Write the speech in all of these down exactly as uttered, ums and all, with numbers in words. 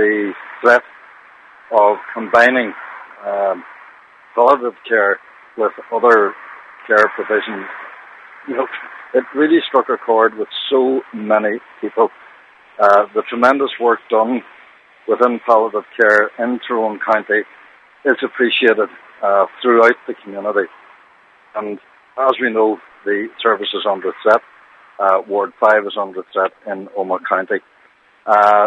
the threat of combining um, palliative care with other care provisions, you know, it really struck a chord with so many people. Uh, the tremendous work done within palliative care in Tyrone County is appreciated uh, throughout the community. And as we know, the service is under threat. Uh, Ward five is under threat in Omagh County. Uh,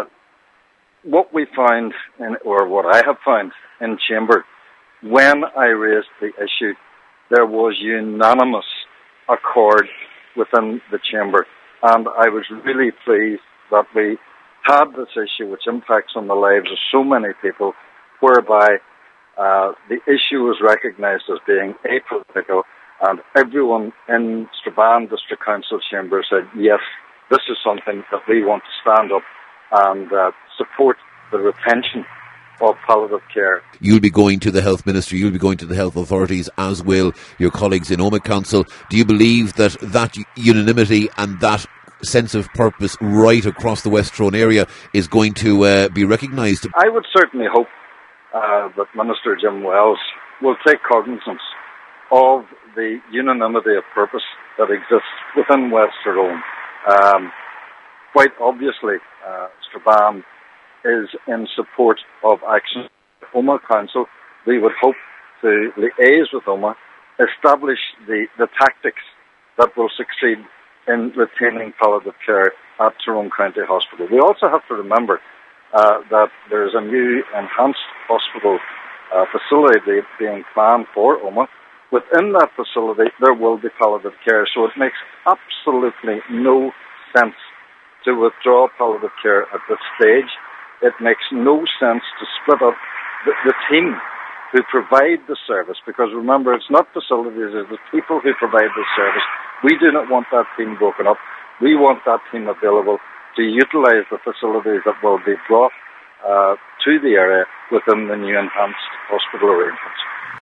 what we found, in, or what I have found in Chamber, when I raised the issue, there was unanimous accord within the Chamber. And I was really pleased that we had this issue which impacts on the lives of so many people, whereby uh, the issue was recognised as being apolitical, and everyone in Strabane District Council Chamber said, yes, this is something that we want to stand up and uh, support the retention of palliative care. You'll be going to the Health Ministry, you'll be going to the health authorities, as will your colleagues in Omagh Council. Do you believe that that unanimity and that sense of purpose right across the West Tyrone area is going to uh, be recognised? I would certainly hope uh, that Minister Jim Wells will take cognizance of the unanimity of purpose that exists within West Tyrone. Um, quite obviously, uh, Strabane is in support of action. Omagh Council, we would hope to liaise with Omagh, establish the, the tactics that will succeed in retaining palliative care at Tyrone County Hospital. We also have to remember uh, that there is a new enhanced hospital uh, facility being planned for Omagh. Within that facility, there will be palliative care, so it makes absolutely no sense to withdraw palliative care at this stage. It makes no sense to split up the, the team who provide the service, because remember, it's not facilities, it's the people who provide the service. We do not want that team broken up. We want that team available to utilise the facilities that will be brought uh, to the area within the new enhanced hospital arrangements.